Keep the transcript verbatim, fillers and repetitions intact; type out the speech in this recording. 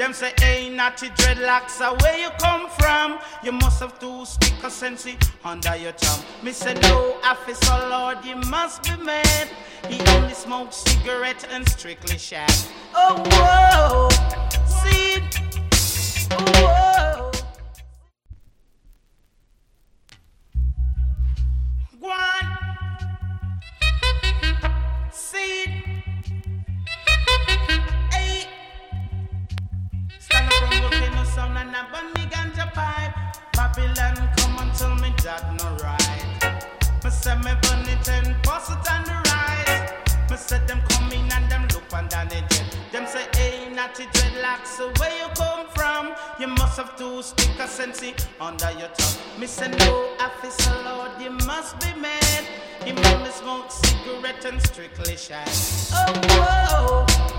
Them say, hey, natty dreadlocks, uh, where you come from? You must have two stick of sense under your tongue. Me say, no, officer, Lord, you must be mad. He only smokes cigarette and strictly shag. Oh, whoa, see, whoa. One, seed, eight. Stand up from volcano sound and a bun me ganja pipe. Babylon come and tell me that no right. Me say me burn it ten percent on the rise. Me say them come in and them look under the jet. Them say, hey, natty dreadlocks, so where you come from? You must have two stick of sense under your tongue. Me say, no, officer, Lord, you must be mad. He only smoke cigarette and strictly shine. Oh, whoa.